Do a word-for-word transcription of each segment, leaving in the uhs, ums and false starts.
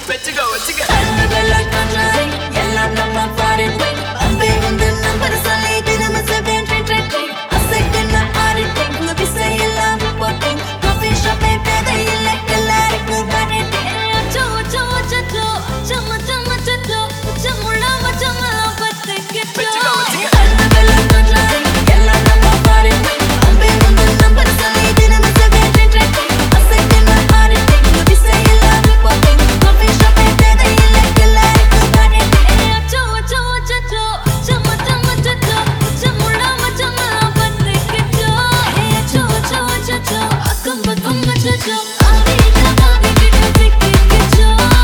வச்சுக்கோ வச்சுக்க கண்ணுதெல்லாம் கண்ணாடி எல்லாம் நம்ம பாருங்க அன்பே வந்து நம்பர் சொல்லி தினமும் செவன் ட்ரெட் ட்ரெட் அசைக்கன ஆடிட்டிங் விசை எல்லாம் போட்டிங் காஃபி ஷாப்பே பேதை இல்லை எல்லாருக்கும் பண்ணிட்டேன் அச்சோ அச்சோ அச்சோ சம்ம சம்ம சச்சோ சம்முளாம சம்மலாம் பத்து வச்சுக்கோ வச்சுக்க கண்ணுதெல்லாம் கண்ணாடி எல்லாம் நம்ம பாருங்க அன்பே வந்து நம்பர் சொல்லி தினமும் செவன் ட்ரெட் ட்ரெட் அசைக்கன ஆடிட்டிங் விசை எல்லாம் போட்டிங் காஃபி ஷாப்பே பேதை இல்லை எல்லாருக்கும் பண்ணிட்டேன் அச்சோ அச்சோ அச்சோ சம்ம சம்ம சச்சோ சம்முளாம சம்மலாம் பத்து அச்சோ அச்சோ அச்சோ அக்கம் பக்கம் அச்சோ ஆவிட ஆவிட பிக்கி கிச்சோ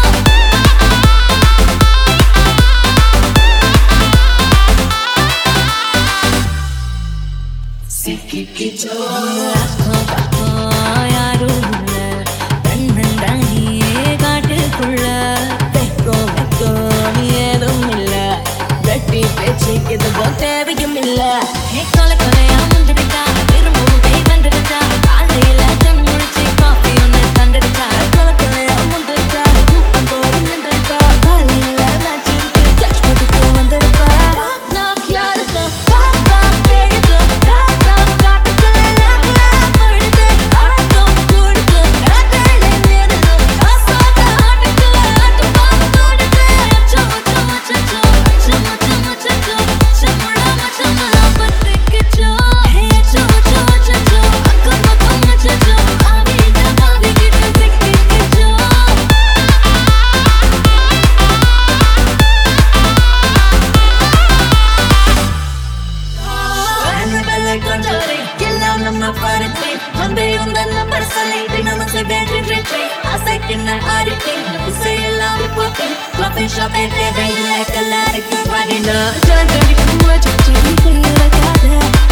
சிக்கி கிச்சோ யாரும் இல்ல கண்ணந்தானியே காட்டுக்குள்ள வெக்கோ வெக்கோ ஏதும் இல்ல வெட்டி பேச்சுக்கு இது தேவையும் இல்ல கொலை கொலையா வந்துடுச்சா திரும்பவும் கை வந்துடுச்சா காலையில கண் முடிச்சு காஃபி ஒன்று தந்துடுச்சா கொலை கொலையா வந்துடுச்சா தூக்கம் போய் நின்றுச்சா காலையில மேட்சுக்கு டச் போட்டுக்கு வந்துடுப்பா நாக் யாருக்கு பாப்பா பேருக்கு ராதா காட்டுக்குள்ள படுத்து ஆட்டம் கொடுத்து ராத்திரில நேரது ஆசாத ஆட்டுக்குள்ள ஆட்டு பாம்பு கொடுத்து அச்சோ அச்சோ அச்சோ சம்ம சம்ம சச்சோ சம்முளாம சம்மலாம் பத்து கிச்சோ அச்சோ அச்சோ அச்சோ அக்கம் பக்கம் அச்சோ ஆவிட ஆவிட பிக்கி கிச்சோ கண்ணுதெல்லாம் கண்ணாடி எல்லாம் நம்ம பாருங்க அன்பே வந்து நம்பர் சொல்லி தினமும் செவன் ட்ரெட் ட்ரெட் அசைக்கின ஆடிட்டிங் விசை எல்லாம் போட்டிங் காஃபி ஷாப்பே பேதை இல்லை எல்லாருக்கும் பண்ணினா ஜான் கடிக்கும் வச்சு கையில காத